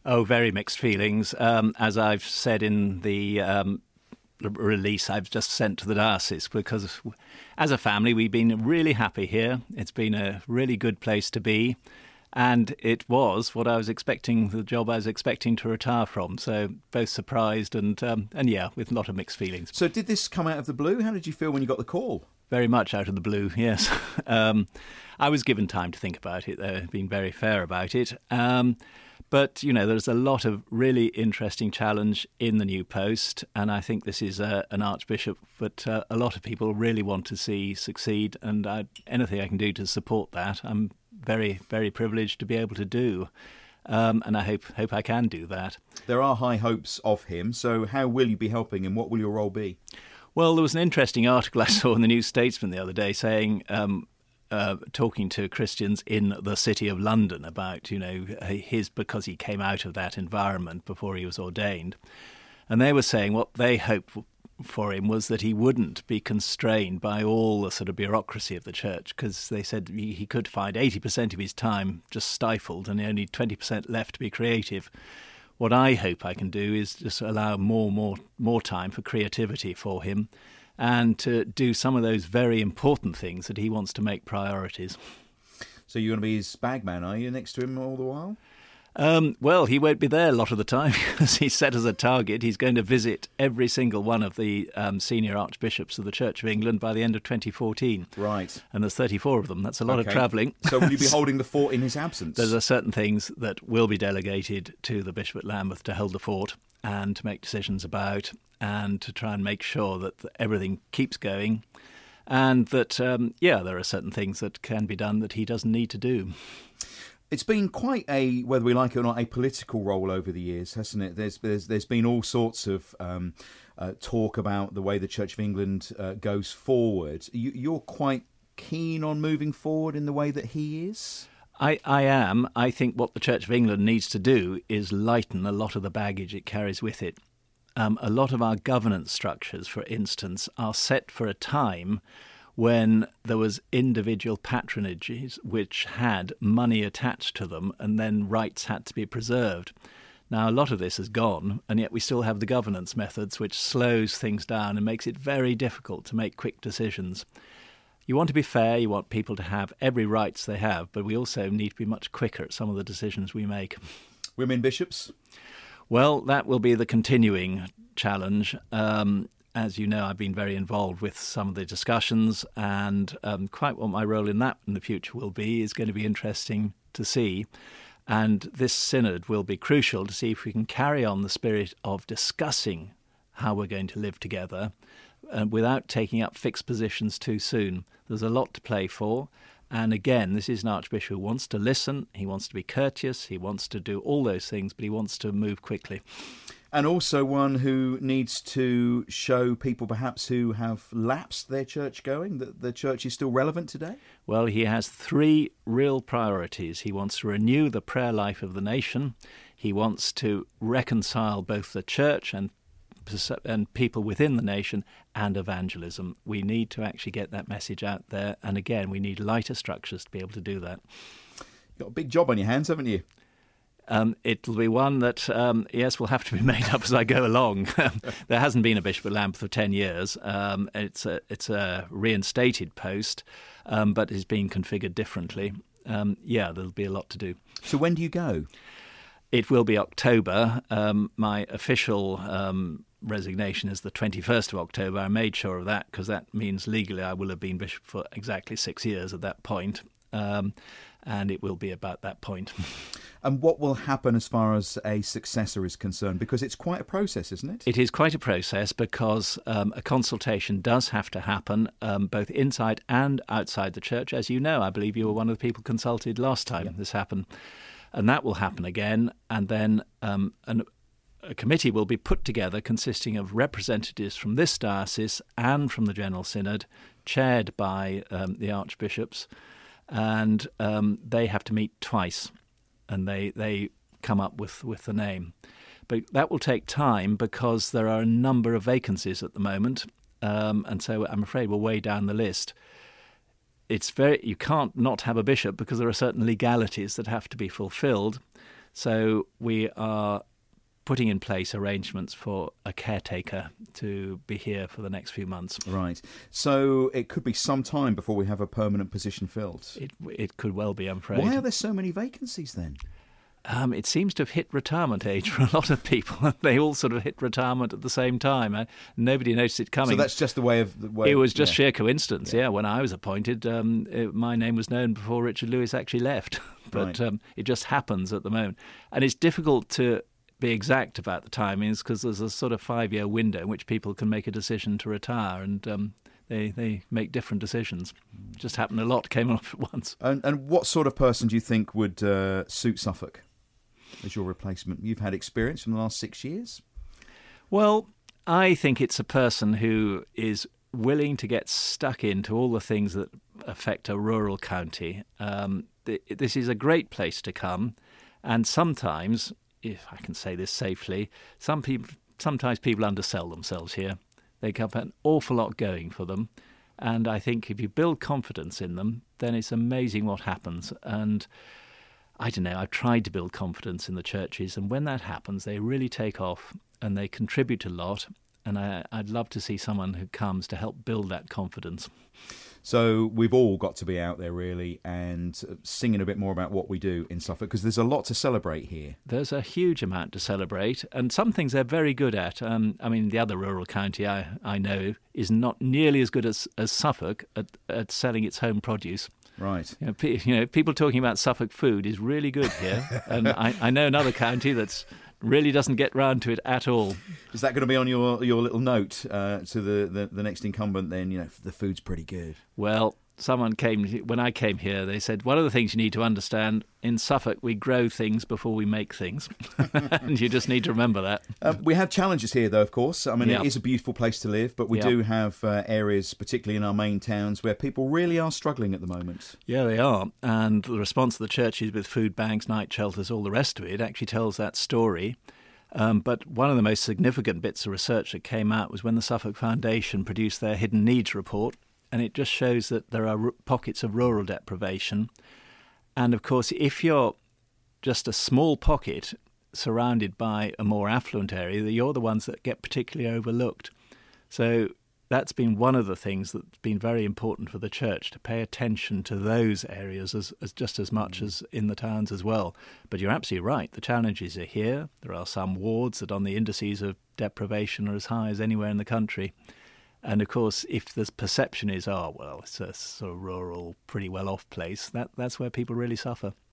Oh, very mixed feelings. As I've said in the release I've just sent to the diocese, because as a family we've been really happy here. It's been a really good place to be, and it was what I was expecting, the job I was expecting to retire from. So both surprised and yeah, with a lot of mixed feelings. So did this come out of the blue? How did you feel when you got the call? Very much out of the blue, yes. I was given time to think about it. They've been very fair about it. But, you know, there's a lot of really interesting challenge in the new post, and I think this is an archbishop that a lot of people really want to see succeed, and anything I can do to support that, I'm very, very privileged to be able to do. And I hope I can do that. There are high hopes of him, so how will you be helping him? What will your role be? Well, there was an interesting article I saw in the New Statesman the other day saying, talking to Christians in the City of London about, you know, because he came out of that environment before he was ordained. And they were saying what they hoped for him was that he wouldn't be constrained by all the sort of bureaucracy of the church, because they said he could find 80% of his time just stifled and only 20% left to be creative. What I hope I can do is just allow more time for creativity for him, and to do some of those very important things that he wants to make priorities. So you're going to be his bagman, are you, next to him all the while? Well, he won't be there a lot of the time, because he's set as a target. He's going to visit every single one of the senior archbishops of the Church of England by the end of 2014. Right. And there's 34 of them. That's a lot of travelling. So will you be holding the fort in his absence? There's certain things that will be delegated to the Bishop at Lambeth to hold the fort and to make decisions about, and to try and make sure that everything keeps going, and that, there are certain things that can be done that he doesn't need to do. It's been quite a, whether we like it or not, a political role over the years, hasn't it? There's been all sorts of talk about the way the Church of England goes forward. You're quite keen on moving forward in the way that he is? I am. I think what the Church of England needs to do is lighten a lot of the baggage it carries with it. A lot of our governance structures, for instance, are set for a time when there was individual patronages which had money attached to them, and then rights had to be preserved. Now, a lot of this has gone, and yet we still have the governance methods, which slows things down and makes it very difficult to make quick decisions. You want to be fair, you want people to have every rights they have, but we also need to be much quicker at some of the decisions we make. Women bishops? Well, that will be the continuing challenge. As you know, I've been very involved with some of the discussions, and quite what my role in that in the future will be is going to be interesting to see. And this synod will be crucial to see if we can carry on the spirit of discussing how we're going to live together without taking up fixed positions too soon. There's a lot to play for. And again, this is an archbishop who wants to listen, he wants to be courteous, he wants to do all those things, but he wants to move quickly. And also one who needs to show people perhaps who have lapsed their church going that the church is still relevant today? Well, he has three real priorities. He wants to renew the prayer life of the nation. He wants to reconcile both the church and people within the nation, and evangelism. We need to actually get that message out there. And again, we need lighter structures to be able to do that. You've got a big job on your hands, haven't you? It'll be one that, will have to be made up as I go along. There hasn't been a bishop at Lambeth for 10 years. It's a reinstated post, but it's being configured differently. There'll be a lot to do. So when do you go? It will be October. My official resignation is the 21st of October. I made sure of that because that means legally I will have been bishop for exactly 6 years at that point. And it will be about that point. And what will happen as far as a successor is concerned? Because it's quite a process, isn't it? It is quite a process because a consultation does have to happen both inside and outside the church. As you know, I believe you were one of the people consulted last time this happened. And that will happen again. And then a committee will be put together consisting of representatives from this diocese and from the General Synod, chaired by the archbishops. And they have to meet twice, and they come up with the name. But that will take time because there are a number of vacancies at the moment, and so I'm afraid we're way down the list. You can't not have a bishop because there are certain legalities that have to be fulfilled. So we are putting in place arrangements for a caretaker to be here for the next few months. Right. So it could be some time before we have a permanent position filled. It could well be, I'm afraid. Why are there so many vacancies then? It seems to have hit retirement age for a lot of people. They all sort of hit retirement at the same time. Nobody noticed it coming. So that's just the way of... It was just sheer coincidence, yeah. When I was appointed, my name was known before Richard Lewis actually left. But right. It just happens at the moment. And it's difficult to be exact about the timings because there's a sort of 5-year window in which people can make a decision to retire, and they make different decisions. It just happened a lot, came off at once. And what sort of person do you think would suit Suffolk as your replacement? You've had experience from the last 6 years. Well, I think it's a person who is willing to get stuck into all the things that affect a rural county. This is a great place to come, and sometimes, if I can say this safely, sometimes people undersell themselves here. They have an awful lot going for them, and I think if you build confidence in them, then it's amazing what happens. And I don't know, I've tried to build confidence in the churches, and when that happens, they really take off and they contribute a lot. And I'd love to see someone who comes to help build that confidence. So we've all got to be out there, really, and singing a bit more about what we do in Suffolk, because there's a lot to celebrate here. There's a huge amount to celebrate, and some things they're very good at. I mean, the other rural county I know is not nearly as good as Suffolk at selling its home produce. Right. People talking about Suffolk food is really good here, and I know another county that's really doesn't get round to it at all. Is that going to be on your little note to the next incumbent then? The food's pretty good. Well, when I came here, they said, one of the things you need to understand, in Suffolk, we grow things before we make things. And you just need to remember that. We have challenges here, though, of course. I mean, It is a beautiful place to live, but we do have areas, particularly in our main towns, where people really are struggling at the moment. Yeah, they are. And the response of the churches with food banks, night shelters, all the rest of it actually tells that story. But one of the most significant bits of research that came out was when the Suffolk Foundation produced their Hidden Needs report. And it just shows that there are pockets of rural deprivation. And, of course, if you're just a small pocket surrounded by a more affluent area, you're the ones that get particularly overlooked. So that's been one of the things that's been very important for the church, to pay attention to those areas as just as much as in the towns as well. But you're absolutely right. The challenges are here. There are some wards that on the indices of deprivation are as high as anywhere in the country. And, of course, if the perception is, it's a sort of rural, pretty well-off place, that's where people really suffer.